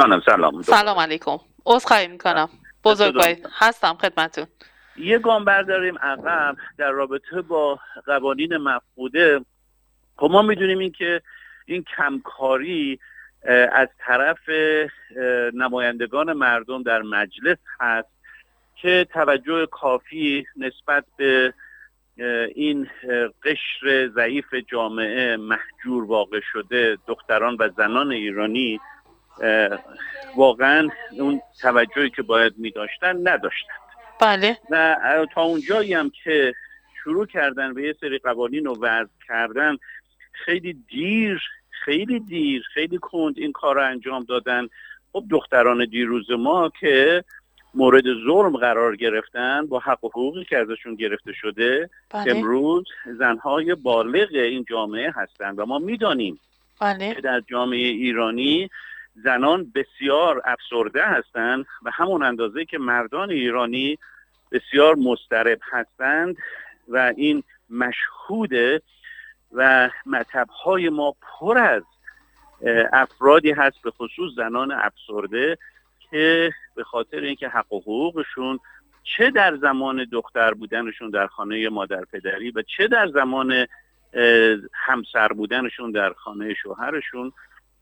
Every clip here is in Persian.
سلام. سلام علیکم. عذرخواهی میکنم. بزرگوار هستم خدمتتون. یه گام برداریم عقب در رابطه با قوانین مفقوده. خب ما میدونیم این که این کمکاری از طرف نمایندگان مردم در مجلس هست که توجه کافی نسبت به این قشر ضعیف جامعه محجور واقع شده دختران و زنان ایرانی واقعا اون توجهی که باید می‌داشتن نداشتن. بله. و تا اونجایی هم که شروع کردن به یه سری قوانین رو وضع کردن خیلی دیر خیلی کند این کار رو انجام دادن. خب دختران دیروز ما که مورد ظلم قرار گرفتن با حق و حقوقی که ازشون گرفته شده، بله. امروز زنهای بالغ این جامعه هستند و ما میدانیم بله. که در جامعه ایرانی زنان بسیار افسرده هستند و همون اندازه که مردان ایرانی بسیار مضطرب هستند و این مشهوده و مطب‌های ما پر از افرادی هست به خصوص زنان افسرده که به خاطر اینکه حق و حقوقشون چه در زمان دختر بودنشون در خانه مادر پدری و چه در زمان همسر بودنشون در خانه شوهرشون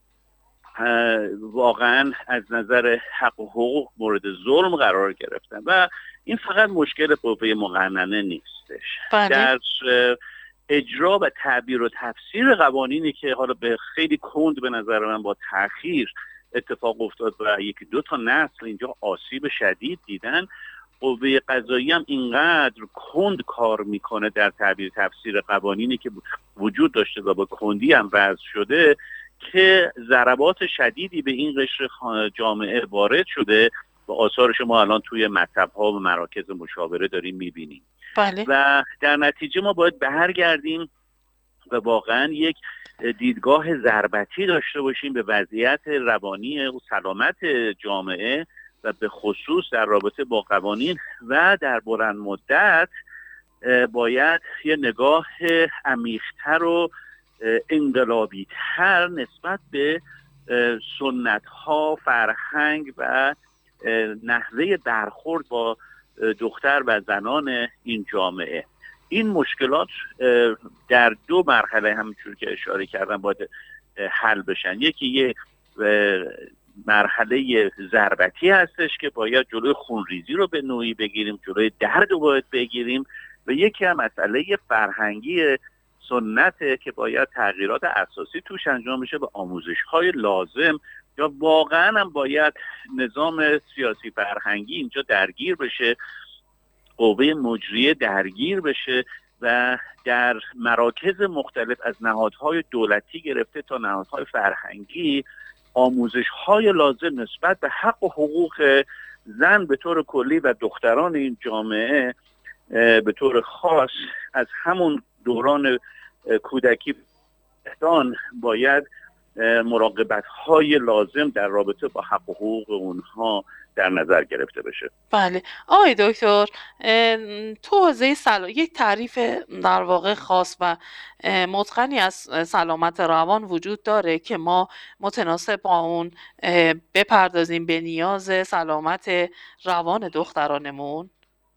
واقعا از نظر حق و حقوق مورد ظلم قرار گرفتن و این فقط مشکل قوه مقننه نیستش. بله. در اجرا و تعبیر و تفسیر قوانینی که حالا به خیلی کند به نظر من با تأخیر اتفاق افتاد و یکی دو تا نسل اینجا آسیب شدید دیدن، قوه قضایی هم اینقدر کند کار میکنه در تعبیر تفسیر قوانینی که وجود داشته و با کندی هم وضع شده که ضربات شدیدی به این قشر جامعه وارد شده و آثارش ما الان توی مطب‌ها و مراکز مشاوره داریم میبینیم. بله. و در نتیجه ما باید برگردیم و واقعا یک دیدگاه ضربتی داشته باشیم به وضعیت روانی و سلامت جامعه و به خصوص در رابطه با قوانین و در بلند مدت باید یه نگاه عمیق‌تر و انقلابی‌تر نسبت به سنت‌ها، فرهنگ و نحوه برخورد با دختر و زنان این جامعه. این مشکلات در دو مرحله همونجور که اشاره کردم باید حل بشن. یکی یه مرحله ضربتی هستش که باید جلوی خونریزی رو به نوعی بگیریم، جلوی درد رو باید بگیریم و یکی هم مسئله فرهنگی سنته که باید تغییرات اساسی توش انجام بشه و آموزش‌های لازم یا واقعا هم باید نظام سیاسی فرهنگی اینجا درگیر بشه، قوه مجریه درگیر بشه و در مراکز مختلف از نهادهای دولتی گرفته تا نهادهای فرهنگی آموزش‌های لازم نسبت به حق و حقوق زن به طور کلی و دختران این جامعه به طور خاص از همون دوران کودکی باید مراقبت‌های لازم در رابطه با حق و حقوق اونها در نظر گرفته بشه. بله. آقای دکتر، تو حوزه یک تعریف در واقع خاص و متقنی از سلامت روان وجود داره که ما متناسب با اون بپردازیم به نیاز سلامت روان دخترانمون؟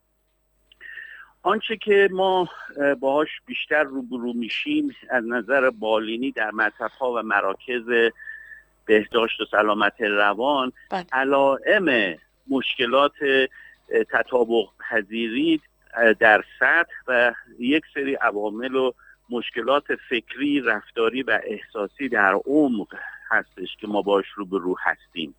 آنچه که ما باهاش بیشتر روبرو میشیم از نظر بالینی در مطب‌ها و مراکز بهداشت و سلامت روان علائم مشکلات تطابق پذیری در سطح و یک سری عوامل و مشکلات فکری، رفتاری و احساسی در عمق هستش که ما باهاش روبرو هستیم.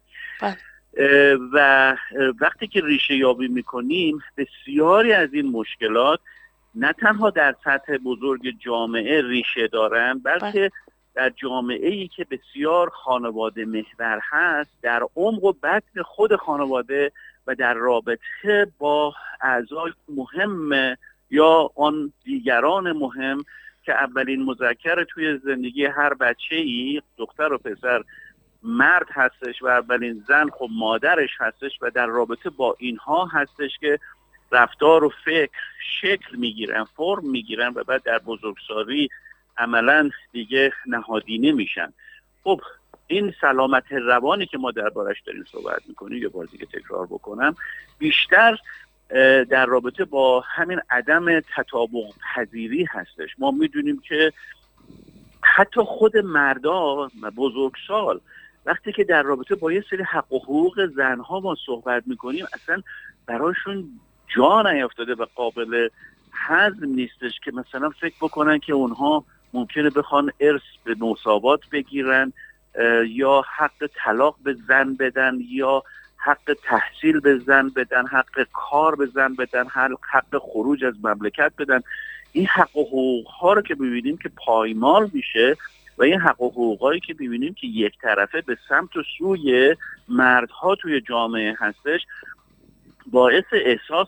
و وقتی که ریشه یابی میکنیم بسیاری از این مشکلات نه تنها در سطح بزرگ جامعه ریشه دارن بلکه در جامعه ای که بسیار خانواده محور هست در عمق و بطن خود خانواده و در رابطه با اعضای مهم یا آن دیگران مهم که اولین مذکر توی زندگی هر بچه‌ای دختر و پسر مرد هستش و اولین زن خب مادرش هستش و در رابطه با اینها هستش که رفتار و فکر شکل میگیرن، فرم میگیرن و بعد در بزرگسالی عملا دیگه نهادینه میشن. خب این سلامت روانی که ما دربارش داریم صحبت میکنیم، یه بار دیگه تکرار بکنم، بیشتر در رابطه با همین عدم تطابق پذیری هستش. ما میدونیم که حتی خود مردا بزرگسال وقتی که در رابطه با یه سری حق و حقوق زنها ما صحبت میکنیم، اصلا براشون جا نیافتاده و قابل هضم نیستش که مثلا فکر بکنن که اونها ممکنه بخوان ارث به مساوات بگیرن، یا حق طلاق به زن بدن، یا حق تحصیل به زن بدن، حق کار به زن بدن، حق خروج از مملکت بدن. این حق و حقوق ها رو که ببینیم که پایمال میشه و این حق و حقوقایی که ببینیم که یک طرفه به سمت و سوی مردها توی جامعه هستش، باعث احساس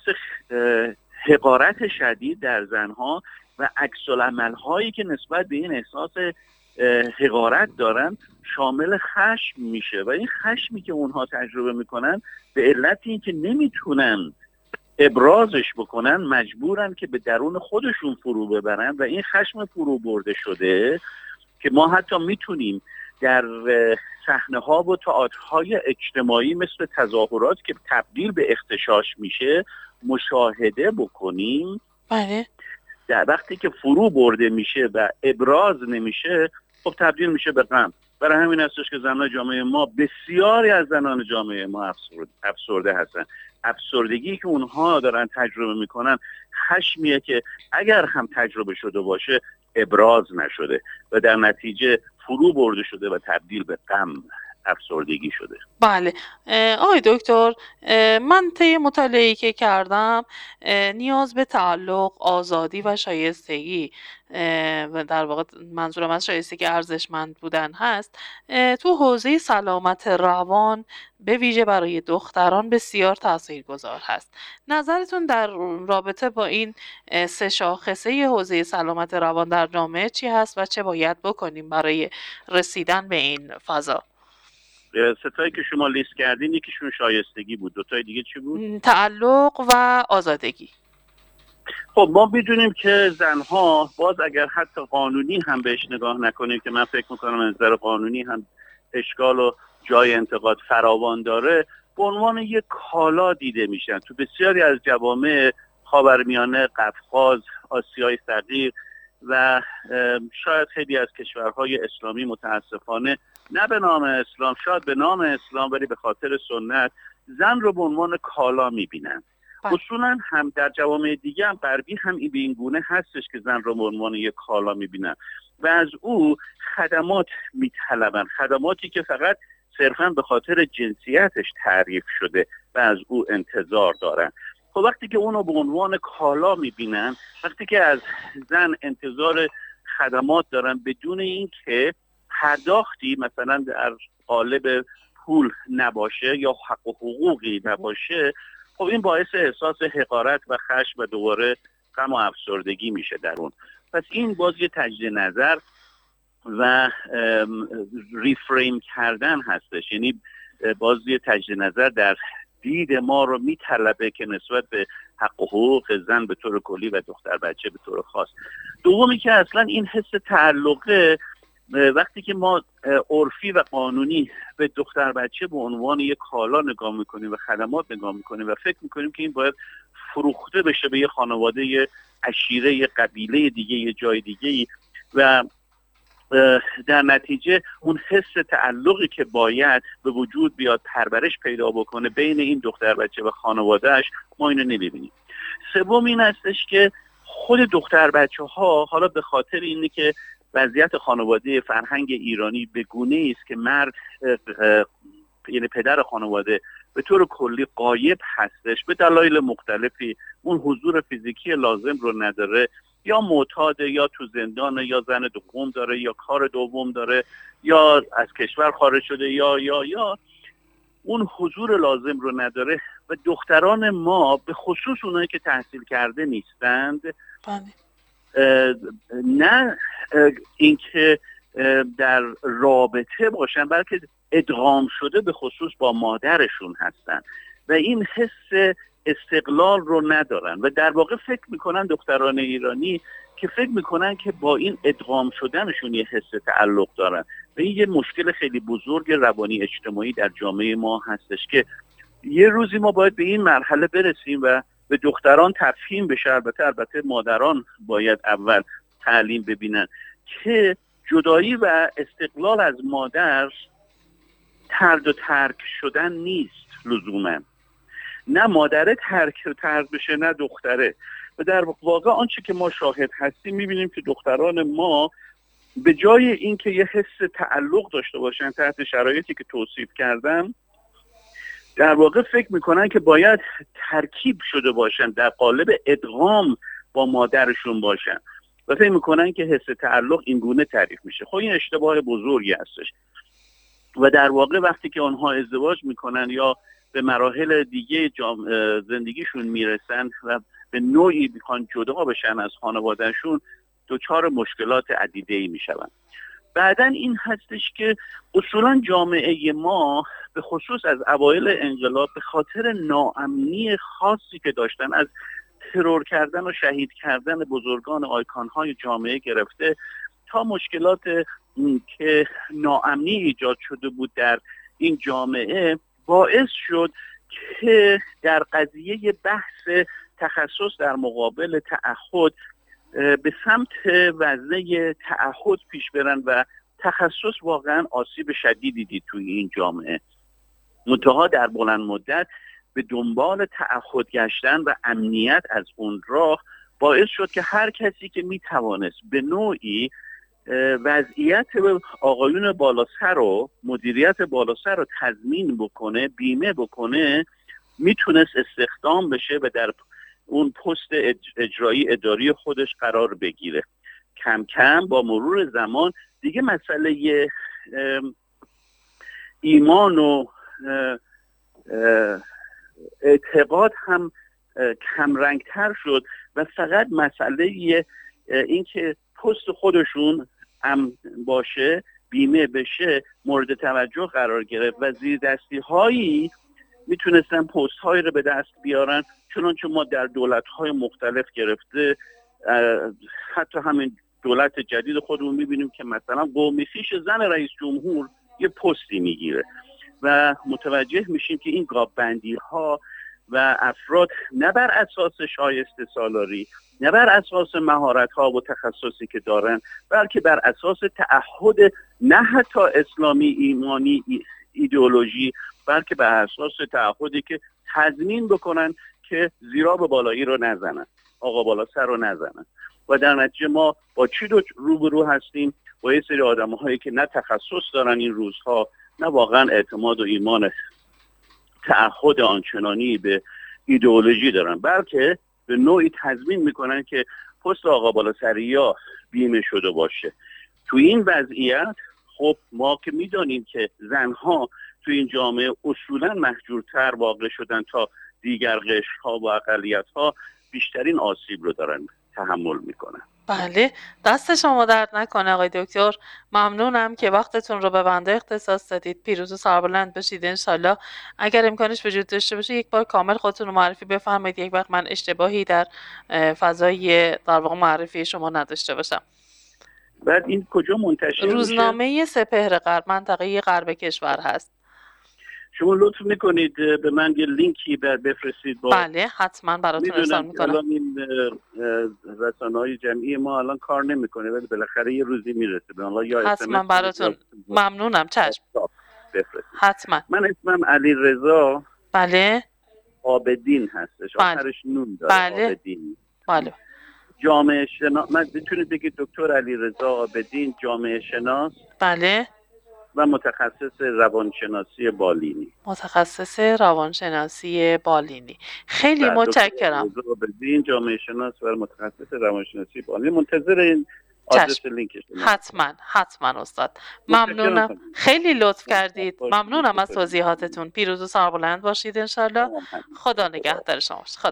حقارت شدید در زنها و عکس العمل هایی که نسبت به این احساس حقارت دارن شامل خشم میشه و این خشمی که اونها تجربه میکنن به علت این که نمیتونن ابرازش بکنن، مجبورن که به درون خودشون فرو ببرن و این خشم فرو برده شده که ما حتی میتونیم در صحنه‌ها و تئاترهای اجتماعی مثل تظاهرات که تبدیل به اغتشاش میشه مشاهده بکنیم. بله. در وقتی که فرو برده میشه و ابراز نمیشه، خب تبدیل میشه به غم. برای همین هستش که زنان جامعه ما، بسیاری از زنان جامعه ما افسرده هستن. افسردگی که اونها دارن تجربه میکنن خشمیه که اگر هم تجربه شده باشه ابراز نشده و در نتیجه فرو برده شده و تبدیل به غم، افسردگی شده. بله آقای دکتر، من طی مطالعه‌ای که کردم نیاز به تعلق، آزادی و شایستگی و در واقع منظورم از شایستگی ارزشمند بودن هست تو حوزه سلامت روان به ویژه برای دختران بسیار تاثیرگذار هست. نظرتون در رابطه با این سه شاخصه حوزه سلامت روان در جامعه چی هست و چه باید بکنیم برای رسیدن به این فضا؟ ستایی که شما لیست کردین یکیشون شایستگی بود، دوتای دیگه چی بود؟ تعلق و آزادگی. خب ما بدونیم که زنها باز اگر حتی قانونی هم بهش نگاه نکنیم که من فکر میکنم از نظر قانونی هم اشکال و جای انتقاد فراوان داره، به عنوان یک کالا دیده میشن. تو بسیاری از جوامع خاورمیانه، قفقاز، آسیای صغیر و شاید خیلی از کشورهای اسلامی متاسفانه نه به نام اسلام، شاید به نام اسلام ولی به خاطر سنت زن رو به عنوان کالا میبینن. اصولا هم در جوامع دیگه هم غربی هم این به این گونه هستش که زن رو به عنوان یک کالا میبینن و از او خدمات میطلبن، خدماتی که فقط صرفا به خاطر جنسیتش تعریف شده و از او انتظار دارن. خب وقتی که اونو به عنوان کالا میبینن، وقتی که از زن انتظار خدمات دارن بدون این که پرداختی مثلا در قالب پول نباشه یا حق و حقوقی نباشه، خب این باعث احساس حقارت و خشم و دوباره غم و افسردگی میشه در اون. پس این باز یه تجدید نظر و ریفریم کردن هستش، یعنی باز یه تجدید نظر در دید ما رو میطلبه که نسبت به حق و حقوق زن به طور کلی و دختر بچه به طور خاص. دومی که اصلا این حس تعلقه، وقتی که ما عرفی و قانونی به دختر بچه به عنوان یک کالا نگاه میکنیم و خدمات نگاه میکنیم و فکر میکنیم که این باید فروخته بشه به یه خانواده، یه عشیره، یه قبیله دیگه، یه جای دیگه و در نتیجه اون حس تعلقی که باید به وجود بیاد، پرورش پیدا بکنه بین این دختر بچه و خانوادهش، ما اینو نمیبینیم. سوم این هستش که خود دختر بچه ها حالا به خاطر اینه که وضعیت خانواده فرهنگ ایرانی به گونه‌ای است که مرد یعنی پدر خانواده به طور کلی غایب هستش، به دلایل مختلفی اون حضور فیزیکی لازم رو نداره، یا معتاده، یا تو زندانه، یا زن دوم داره، یا کار دوم داره، یا از کشور خارج شده، یا اون حضور لازم رو نداره و دختران ما به خصوص اونایی که تحصیل کرده نیستند نه اینکه در رابطه باشن بلکه ادغام شده به خصوص با مادرشون هستن و این حس استقلال رو ندارن و در واقع فکر میکنن دختران ایرانی که فکر میکنن که با این ادغام شدنشون یه حس تعلق دارن، این یه مشکل خیلی بزرگ روانی اجتماعی در جامعه ما هستش که یه روزی ما باید به این مرحله برسیم و به دختران تفهیم بشه، البته مادران باید اول تعلیم ببینن که جدایی و استقلال از مادر طرد و ترک شدن نیست لزوما. نه مادره ترک بشه نه دختره. و در واقع آنچه که ما شاهد هستیم میبینیم که دختران ما به جای اینکه یه حس تعلق داشته باشن تحت شرایطی که توصیف کردم، در واقع فکر میکنن که باید ترکیب شده باشن، در قالب ادغام با مادرشون باشن و فکر میکنن که حس تعلق این گونه تعریف میشه. خب این اشتباه بزرگی هستش و در واقع وقتی که آنها ازدواج میکنن یا به مراحل دیگه زندگیشون میرسن و به نوعی میخوان جدا بشن از خانوادهشون، دچار مشکلات عدیده‌ای میشون. بعدن این هستش که اصولا جامعه ما به خصوص از اوایل انقلاب به خاطر ناامنی خاصی که داشتن، از ترور کردن و شهید کردن بزرگان آیکان‌های جامعه گرفته تا مشکلات که ناامنی ایجاد شده بود در این جامعه، باعث شد که در قضیه بحث تخصص در مقابل تعهد به سمت وزنه تعهد پیش برن و تخصص واقعا آسیب شدیدی دید توی این جامعه. منتها در بلند مدت به دنبال تعهد گشتن و امنیت از اون راه باعث شد که هر کسی که میتوانست به نوعی وضعیت آقایون بالاسر و مدیریت بالاسر رو تضمین بکنه، بیمه بکنه، میتونست استخدام بشه و در اون پست اجرایی اداری خودش قرار بگیره. کم کم با مرور زمان دیگه مسئله ایمان و اعتقاد هم کمرنگتر شد و فقط مسئله این که پست خودشون امن باشه، بیمه بشه، مورد توجه قرار گرفت و زیر دستی هایی میتونستن پست هایی رو به دست بیارن. چنانچه ما در دولت های مختلف گرفته، حتی همین دولت جدید خودمون میبینیم که مثلا قومی خویش زن رئیس جمهور یه پستی میگیره و متوجه میشیم که این گاب بندی ها و افراد نه بر اساس شایسته سالاری، نه بر اساس مهارت ها و تخصصی که دارن، بلکه بر اساس تعهد نه حتی اسلامی، ایمانی، ایدئولوژی، بلکه بر اساس تعهدی که تضمین بکنن که زیراب بالایی رو نزنن، آقا بالا سر رو نزنن. و در نتیجه ما با چی روبرو هستیم؟ با یه سری آدم‌هایی که نه تخصص دارن این روزها، نه واقعا اعتماد و ایمان تعهد آنچنانی به ایدئولوژی دارن، بلکه به نوعی تضمین میکنن که پست آقا بالاسریا بیمه شده باشه. تو این وضعیت خب ما که میدانیم که زنها تو این جامعه اصولا محجورتر واقع شدن تا دیگر قشرها و اقلیت‌ها، بیشترین آسیب رو دارن تحمل میکنن. بله، دست شما درد نکنه آقای دکتر. ممنونم که وقتتون رو به بنده اختصاص دادید. پیروز و سربلند باشید انشالله. اگر امکانش وجود داشته باشه یک بار کامل خودتون رو معرفی بفرمایید، یک وقت من اشتباهی در فضای در واقع معرفی شما نداشته باشم. بعد این کجا منتشر میشه؟ روزنامه سپهر غرب، منطقه غرب کشور هست. شما لطف میکنید به من یه لینکی بفرستید؟ بله حتما براتون ارسال میکنم. الان این رسانه‌های جمعی ما الان کار نمیکنه ولی بالاخره یه روزی میرسه به الله، یا حتما براتون. ممنونم. چشم بفرستید. حتما. من اسمم علیرضا بله عابدین هستش. آخرش نون داره. بله. عابدین. بله. جامعه شناس، من میتونید بگید دکتر علیرضا عابدین، جامعه شناس. بله. و متخصص روانشناسی بالینی. متخصص روانشناسی بالینی. خیلی متشکرم. عابدین، جامعه شناس و متخصص روانشناسی بالینی. منتظر این آدرس لینکش. حتما استاد. ممنونم. خیلی لطف کردید. ممنونم از توضیحاتتون. پیروز و سربلند باشید انشالله. خدا نگهدار شما. خدا